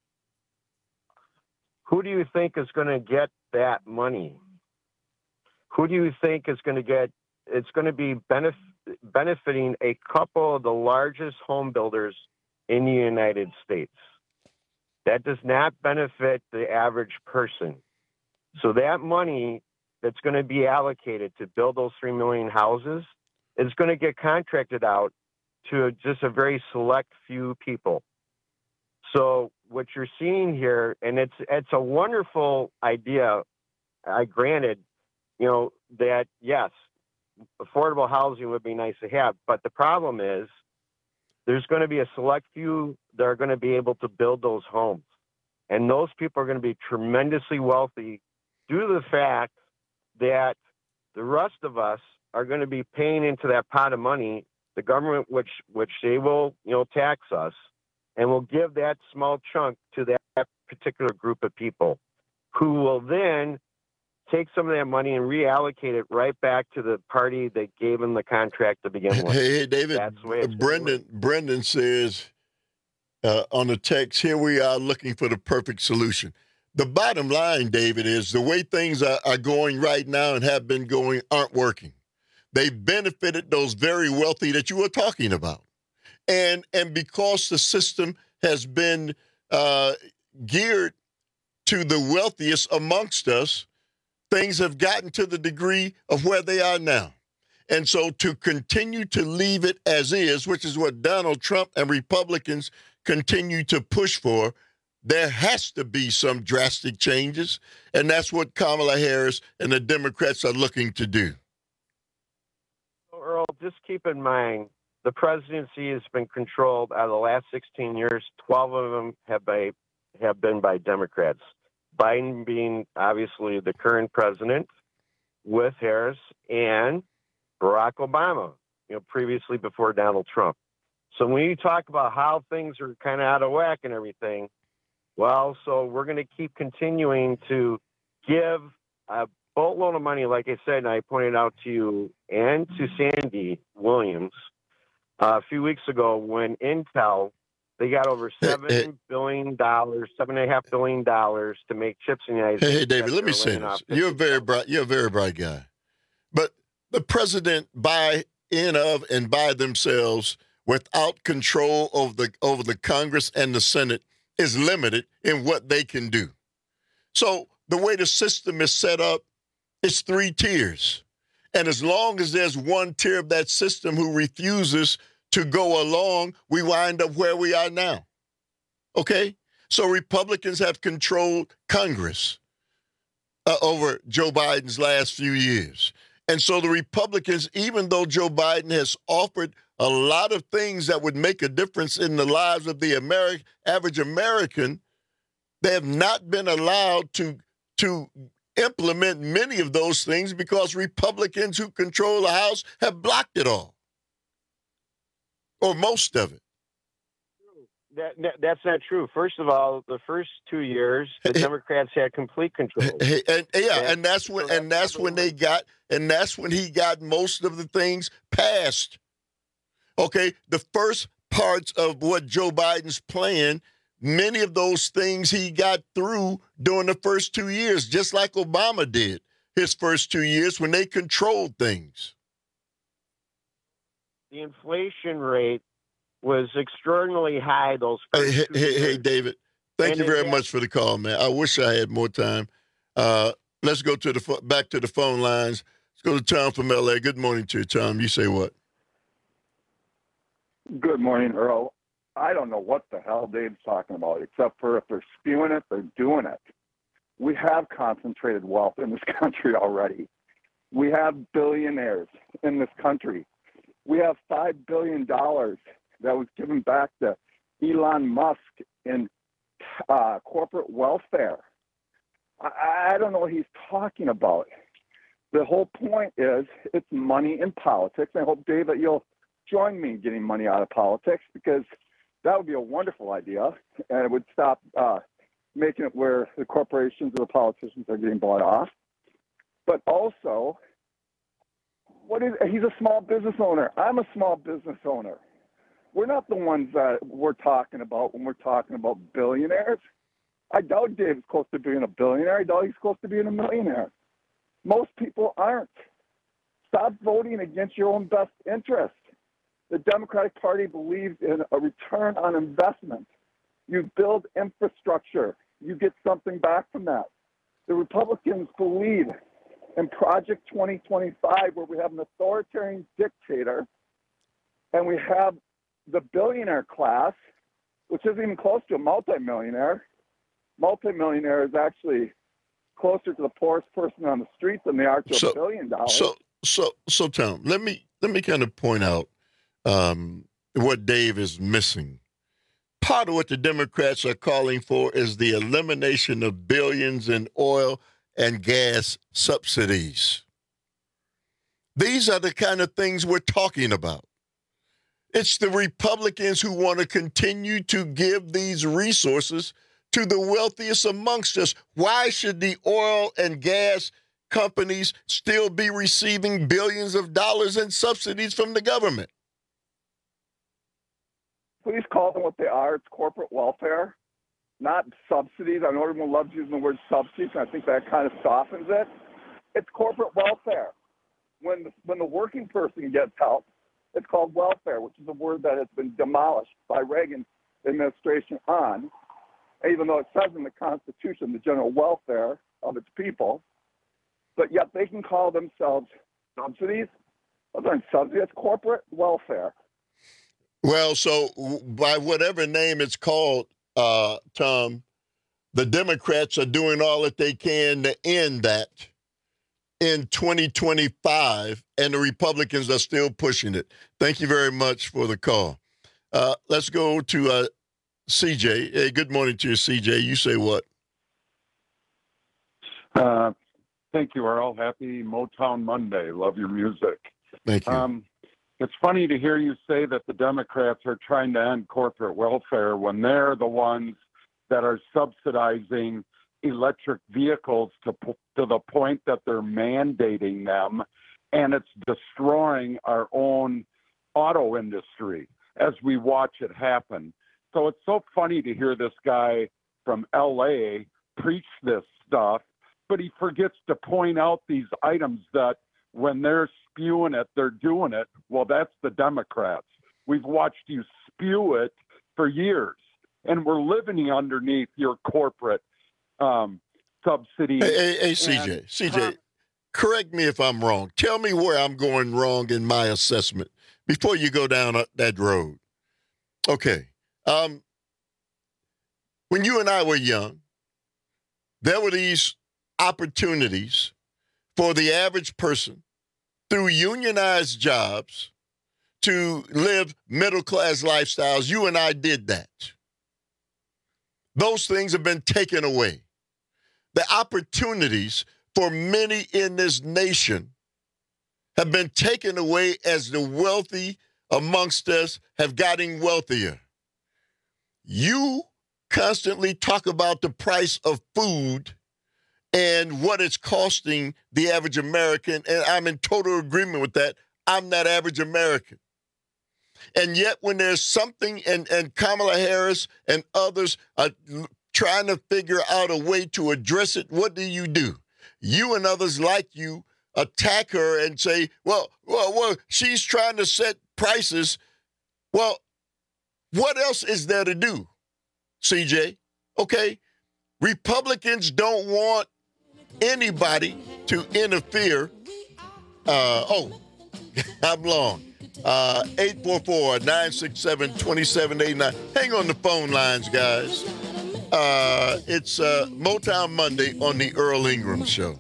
Speaker 8: Who do you think is going to get that money? Who do you think is going to get, it's going to be benef- benefiting a couple of the largest home builders in the United States? That does not benefit the average person. So that money that's going to be allocated to build those three million houses is going to get contracted out to just a very select few people. So what you're seeing here, and it's it's a wonderful idea. I granted, you know, that yes, affordable housing would be nice to have, but the problem is there's going to be a select few that are going to be able to build those homes, and those people are going to be tremendously wealthy due to the fact that the rest of us are going to be paying into that pot of money, the government, which which they will, you know, tax us, and will give that small chunk to that particular group of people, who will then take some of that money and reallocate it right back to the party that gave them the contract to begin with.
Speaker 17: Hey, hey David,
Speaker 8: That's the way it's
Speaker 17: Brendan, Brendan says uh, on the text, here we are looking for the perfect solution. The bottom line, David, is the way things are, are going right now and have been going aren't working. They've benefited those very wealthy that you were talking about. And and because the system has been uh, geared to the wealthiest amongst us, things have gotten to the degree of where they are now. And so to continue to leave it as is, which is what Donald Trump and Republicans continue to push for, there has to be some drastic changes. And that's what Kamala Harris and the Democrats are looking to do.
Speaker 8: Earl, just keep in mind, the presidency has been controlled out of the last sixteen years. twelve of them have, by, have been by Democrats. Biden being obviously the current president with Harris, and Barack Obama, you know, previously before Donald Trump. So when you talk about how things are kind of out of whack and everything, well, so we're going to keep continuing to give a boatload of money, like I said, and I pointed out to you and to Sandy Williams uh, a few weeks ago when Intel, they got over seven billion dollars, seven and a half billion dollars to make chips in the United States.
Speaker 17: Hey, hey David, let me say this. You're a very bright, you're a very bright guy. But the president, by in of and by themselves, without control over the over the Congress and the Senate, is limited in what they can do. So the way the system is set up, it's three tiers. And as long as there's one tier of that system who refuses to go along, we wind up where we are now. Okay? So Republicans have controlled Congress uh, over Joe Biden's last few years. And so the Republicans, even though Joe Biden has offered a lot of things that would make a difference in the lives of the Ameri- average American, they have not been allowed to, to implement many of those things because Republicans who control the House have blocked it all, or most of it.
Speaker 8: That, that, that's not true. First of all, the first two years, the Democrats had complete control.
Speaker 17: And, and yeah, and that's when and that's when they got and that's when he got most of the things passed. Okay, the first parts of what Joe Biden's plan, many of those things he got through during the first two years, just like Obama did his first two years when they controlled things.
Speaker 8: The inflation rate was extraordinarily high those first
Speaker 17: hey,
Speaker 8: two
Speaker 17: hey,
Speaker 8: years.
Speaker 17: hey, David, thank
Speaker 8: and
Speaker 17: you very
Speaker 8: it,
Speaker 17: much for the call, man. I wish I had more time. Uh, let's go to the back to the phone lines. Let's go to Tom from L A. Good morning to you, Tom. You say what?
Speaker 9: Good morning, Earl. I don't know what the hell Dave's talking about, except for if they're spewing it, they're doing it. We have concentrated wealth in this country already. We have billionaires in this country. We have five billion dollars that was given back to Elon Musk in uh, corporate welfare. I, I don't know what he's talking about. The whole point is it's money in politics. I hope, Dave, that you'll join me in getting money out of politics, because that would be a wonderful idea, and it would stop uh, making it where the corporations or the politicians are getting bought off. But also, what is he's a small business owner. I'm a small business owner. We're not the ones that we're talking about when we're talking about billionaires. I doubt Dave's close to being a billionaire. I doubt he's close to being a millionaire. Most people aren't. Stop voting against your own best interest. The Democratic Party believes in a return on investment. You build infrastructure. You get something back from that. The Republicans believe in Project twenty twenty-five, where we have an authoritarian dictator and we have the billionaire class, which isn't even close to a multimillionaire. Multimillionaire is actually closer to the poorest person on the street than they are to
Speaker 17: So-
Speaker 9: a billion dollars.
Speaker 17: So, so, so, Tom, let me let me kind of point out um, what Dave is missing. Part of what the Democrats are calling for is the elimination of billions in oil and gas subsidies. These are the kind of things we're talking about. It's the Republicans who want to continue to give these resources to the wealthiest amongst us. Why should the oil and gas companies still be receiving billions of dollars in subsidies from the government?
Speaker 9: Please call them what they are. It's corporate welfare, not subsidies. I know everyone loves using the word subsidies, and I think that kind of softens it. It's corporate welfare. When the, when the working person gets help, it's called welfare, which is a word that has been demolished by Reagan administration on, even though it says in the Constitution the general welfare of its people. But yet they can call themselves subsidies. Those aren't subsidies. It's corporate welfare.
Speaker 17: Well, so by whatever name it's called, uh, Tom, the Democrats are doing all that they can to end that in twenty twenty-five, and the Republicans are still pushing it. Thank you very much for the call. Uh, let's go to uh, C J. Hey, good morning to you, C J. You say what?
Speaker 10: Uh, thank you, Earl. Happy Motown Monday. Love your music.
Speaker 17: Thank you.
Speaker 10: Um, it's funny to hear you say that the Democrats are trying to end corporate welfare when they're the ones that are subsidizing electric vehicles to to the point that they're mandating them, and it's destroying our own auto industry as we watch it happen. So it's so funny to hear this guy from L A preach this stuff, but he forgets to point out these items that when they're spewing it, they're doing it. Well, that's the Democrats. We've watched you spew it for years, and we're living underneath your corporate um, subsidies.
Speaker 17: Hey, hey, hey C J,
Speaker 10: and-
Speaker 17: C J, correct me if I'm wrong. Tell me where I'm going wrong in my assessment before you go down uh, that road. Okay. Um, when you and I were young, there were these opportunities for the average person through unionized jobs to live middle-class lifestyles. You and I did that. Those things have been taken away. The opportunities for many in this nation have been taken away as the wealthy amongst us have gotten wealthier. You constantly talk about the price of food and what it's costing the average American, and I'm in total agreement with that. I'm that average American. And yet when there's something, and, and Kamala Harris and others are trying to figure out a way to address it, what do you do? You and others like you attack her and say, well, well, well, she's trying to set prices. Well, what else is there to do, C J? Okay, Republicans don't want anybody to interfere. Uh, oh, I'm long. Uh, eight four four, nine six seven, two seven eight nine. Hang on the phone lines, guys. Uh, it's uh, Motown Monday on the Earl Ingram Show.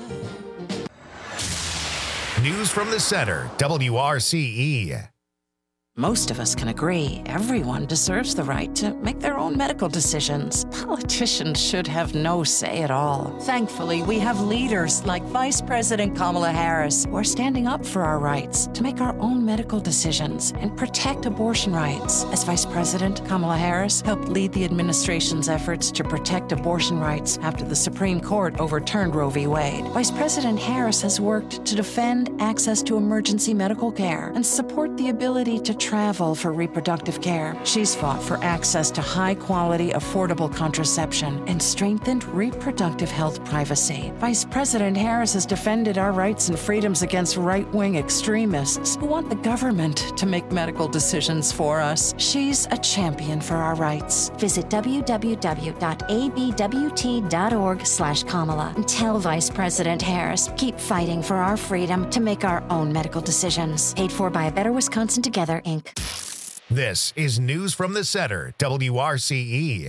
Speaker 3: News from the center, W R C E.
Speaker 12: Most of us can agree everyone deserves the right to make their own medical decisions. Politicians should have no say at all. Thankfully, we have leaders like Vice President Kamala Harris who are standing up for our rights to make our own medical decisions and protect abortion rights. As Vice President, Kamala Harris helped lead the administration's efforts to protect abortion rights after the Supreme Court overturned Roe v. Wade. Vice President Harris has worked to defend access to emergency medical care and support the ability to travel for reproductive care. She's fought for access to high-quality, affordable contraception and strengthened reproductive health privacy. Vice President Harris has defended our rights and freedoms against right-wing extremists who want the government to make medical decisions for us. She's a champion for our rights.
Speaker 2: Visit w w w dot a b w t dot org slash Kamala and tell Vice President Harris, keep fighting for our freedom to make our own medical decisions. Paid for by A Better Wisconsin Together, Incorporated.
Speaker 3: This is News from the Center, W R C E.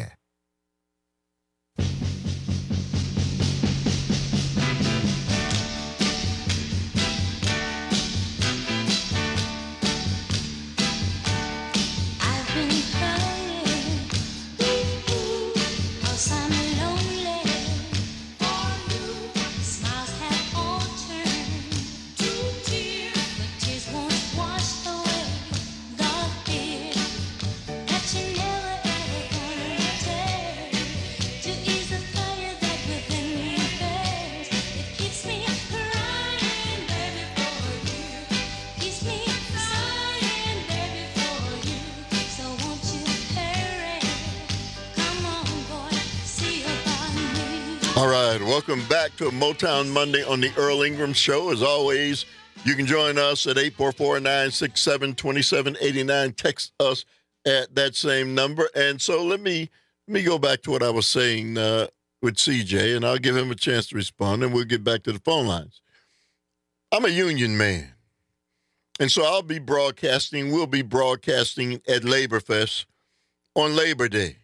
Speaker 17: All right, welcome back to Motown Monday on the Earl Ingram Show. As always, you can join us at eight four four, nine six seven, two seven eight nine. Text us at that same number. And so let me let me go back to what I was saying uh, with C J, and I'll give him a chance to respond, and we'll get back to the phone lines. I'm a union man, and so I'll be broadcasting, we'll be broadcasting at Labor Fest on Labor Day,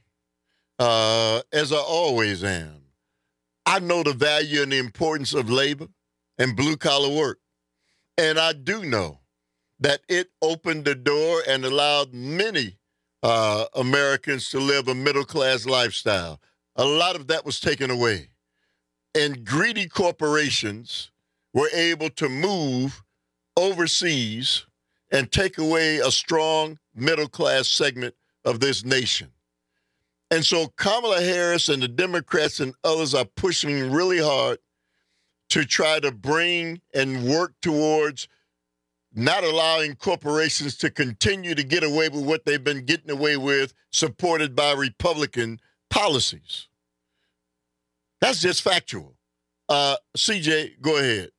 Speaker 17: uh, as I always am. I know the value and the importance of labor and blue-collar work. And I do know that it opened the door and allowed many uh, Americans to live a middle-class lifestyle. A lot of that was taken away. And greedy corporations were able to move overseas and take away a strong middle-class segment of this nation. And so Kamala Harris and the Democrats and others are pushing really hard to try to bring and work towards not allowing corporations to continue to get away with what they've been getting away with, supported by Republican policies. That's just factual. Uh, C J, go ahead.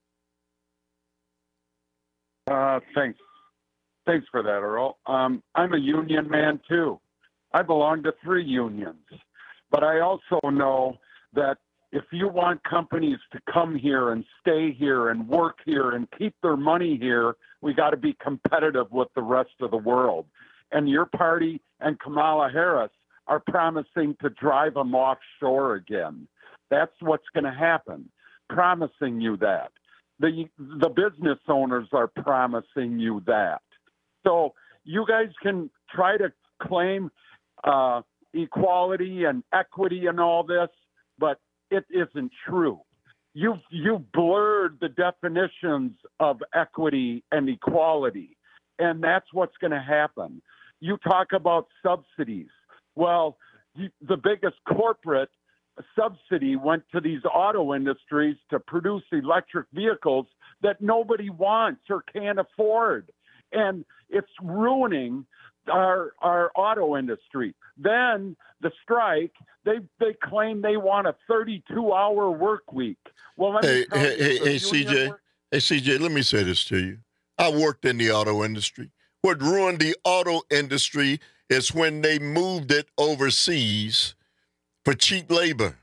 Speaker 10: Uh, thanks. Thanks for that, Earl. Um, I'm a union man, too. I belong to three unions, but I also know that if you want companies to come here and stay here and work here and keep their money here, we got to be competitive with the rest of the world. And your party and Kamala Harris are promising to drive them offshore again. That's what's going to happen, promising you that. The, the business owners are promising you that. So you guys can try to claim Uh, equality and equity and all this, but it isn't true. You've, you've blurred the definitions of equity and equality, and that's what's going to happen. You talk about subsidies. Well, you, the biggest corporate subsidy went to these auto industries to produce electric vehicles that nobody wants or can't afford, and it's ruining our our auto industry. Then the strike, they they claim they want a thirty-two hour work week. Well, let
Speaker 17: hey,
Speaker 10: me
Speaker 17: hey, hey,
Speaker 10: you,
Speaker 17: hey, C J,
Speaker 10: work-
Speaker 17: hey, C J, let me say this to you. I worked in the auto industry. What ruined the auto industry is when they moved it overseas for cheap labor.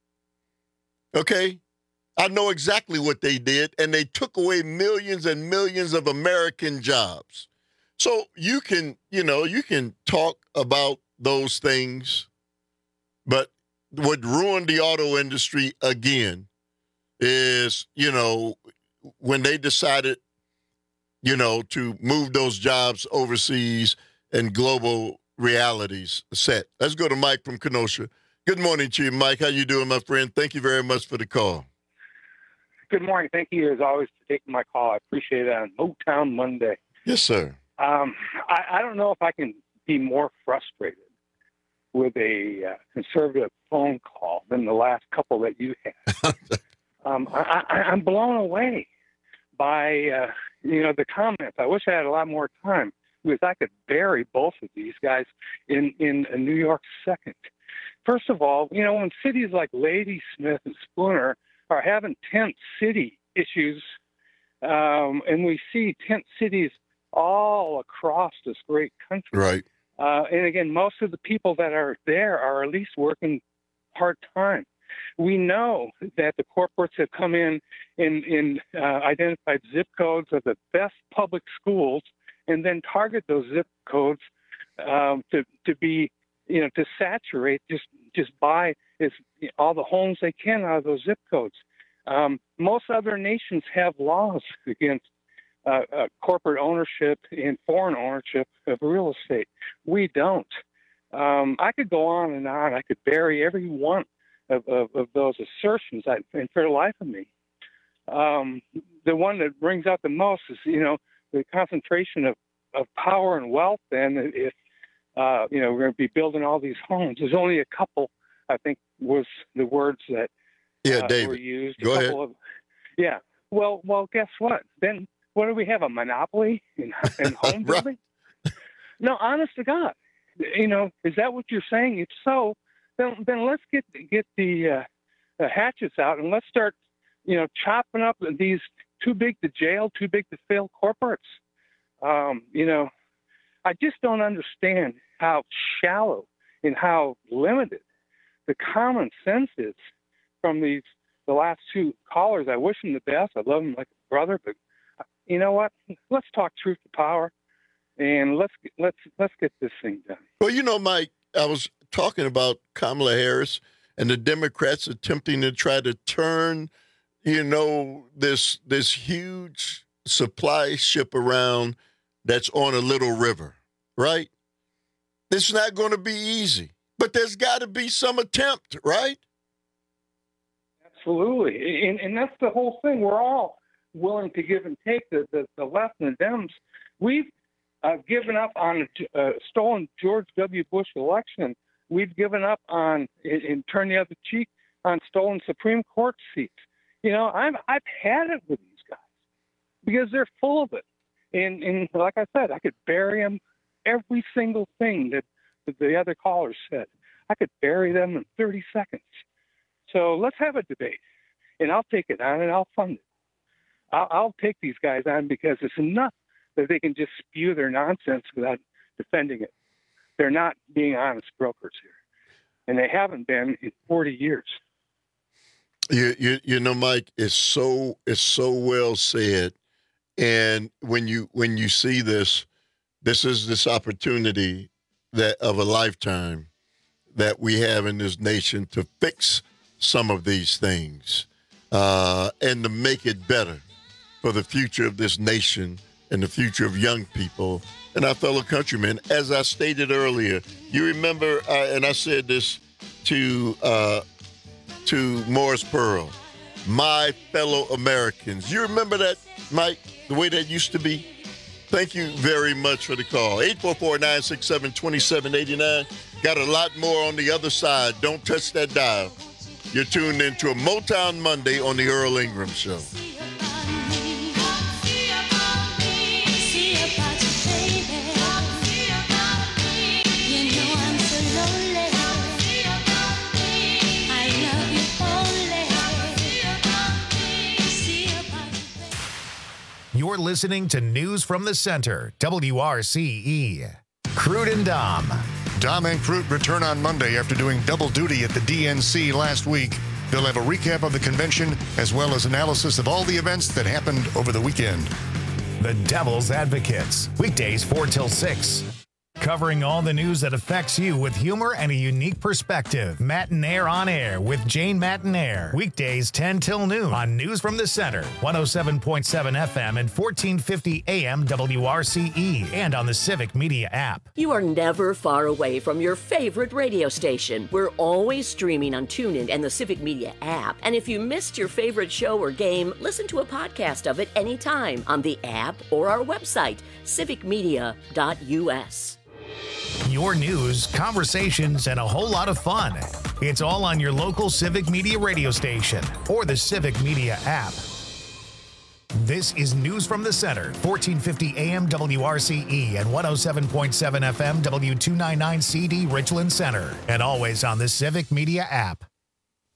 Speaker 17: Okay? I know exactly what they did, and they took away millions and millions of American jobs. So you can, you know, you can talk about those things, but what ruined the auto industry again is, you know, when they decided, you know, to move those jobs overseas and global realities set. Let's go to Mike from Kenosha. Good morning to you, Mike. How you doing, my friend? Thank you very much for the call.
Speaker 14: Good morning. Thank you, as always, for taking my call. I appreciate it on Motown Monday.
Speaker 17: Yes, sir.
Speaker 14: Um, I, I don't know if I can be more frustrated with a uh, conservative phone call than the last couple that you had. um, I, I, I'm blown away by, uh, you know, the comments. I wish I had a lot more time. because I could bury both of these guys in, in a New York second. First of all, you know, when cities like Ladysmith and Spooner are having tent city issues, um, and we see tent cities all across this great country.
Speaker 17: Right.
Speaker 14: Uh, and again, most of the people that are there are at least working part-time. We know that the corporates have come in and, and uh, identified zip codes of the best public schools and then target those zip codes um, to, to be, you know, to saturate, just just buy is all the homes they can out of those zip codes. Um, most other nations have laws against uh, uh, corporate ownership and foreign ownership of real estate. We don't. Um, I could go on and on. I could bury every one of, of, of those assertions I, and for the life of me. Um, the one that brings out the most is, you know, the concentration of, of power and wealth. And if, uh, you know, we're going to be building all these homes, there's only a couple, I think, was the words that
Speaker 17: yeah,
Speaker 14: uh,
Speaker 17: David,
Speaker 14: were used.
Speaker 17: go
Speaker 14: a
Speaker 17: ahead.
Speaker 14: Of, yeah. Well, well, guess what? Then what do we have, a monopoly in, in home building? No, honest to God. You know, is that what you're saying? If so, then then let's get get the, uh, the hatchets out and let's start, you know, chopping up these too big to jail, too big to fail corporates. Um, you know, I just don't understand how shallow and how limited the common sense is from these the last two callers. I wish them the best. I love them like a brother, but you know what? Let's talk truth to power. And let's let's let's get this thing done.
Speaker 17: Well, you know, Mike, I was talking about Kamala Harris and the Democrats attempting to try to turn, you know, this this huge supply ship around that's on a little river, right? It's not going to be easy, but there's got to be some attempt, right?
Speaker 14: Absolutely, and and that's the whole thing. We're all willing to give and take. The the, the left and the Dems, we've Uh, given up on a uh, stolen George W. Bush election. We've given up on and, and turned the other cheek on stolen Supreme Court seats. You know, I've I've had it with these guys because they're full of it. And, and like I said, I could bury them every single thing that, that the other callers said. I could bury them in thirty seconds. So let's have a debate, and I'll take it on and I'll fund it. I'll, I'll take these guys on because it's enough that they can just spew their nonsense without defending it. They're not being honest brokers here, and they haven't been in forty years.
Speaker 17: You, you, you know, Mike, it's so it's so well said. And when you when you see this, this is this opportunity that of a lifetime that we have in this nation to fix some of these things uh, and to make it better for the future of this nation and the future of young people and our fellow countrymen. As I stated earlier, you remember, uh, and I said this to uh, to Morris Pearl, my fellow Americans. You remember that, Mike, the way that used to be? Thank you very much for the call. eight four four, nine six seven, two seven eight nine. Got a lot more on the other side. Don't touch that dial. You're tuned into a Motown Monday on the Earl Ingram Show.
Speaker 3: You're listening to News from the Center, W R C E. Crude and Dom.
Speaker 16: Dom and Crude return on Monday after doing double duty at the D N C last week. They'll have a recap of the convention as well as analysis of all the events that happened over the weekend.
Speaker 3: The Devil's Advocates, weekdays four till six. Covering all the news that affects you with humor and a unique perspective. Matinaire on Air with Jane Matinaire. Weekdays ten till noon on News from the Center. one oh seven point seven F M and fourteen fifty A M W R C E. And on the Civic Media app.
Speaker 20: You are never far away from your favorite radio station. We're always streaming on TuneIn and the Civic Media app. And if you missed your favorite show or game, listen to a podcast of it anytime on the app or our website, civic media dot U S.
Speaker 3: Your news, conversations, and a whole lot of fun. It's all on your local Civic Media radio station or the Civic Media app. This is News from the Center, fourteen fifty A M W R C E and one oh seven point seven F M W two ninety-nine C D Richland Center, and always on the Civic Media app.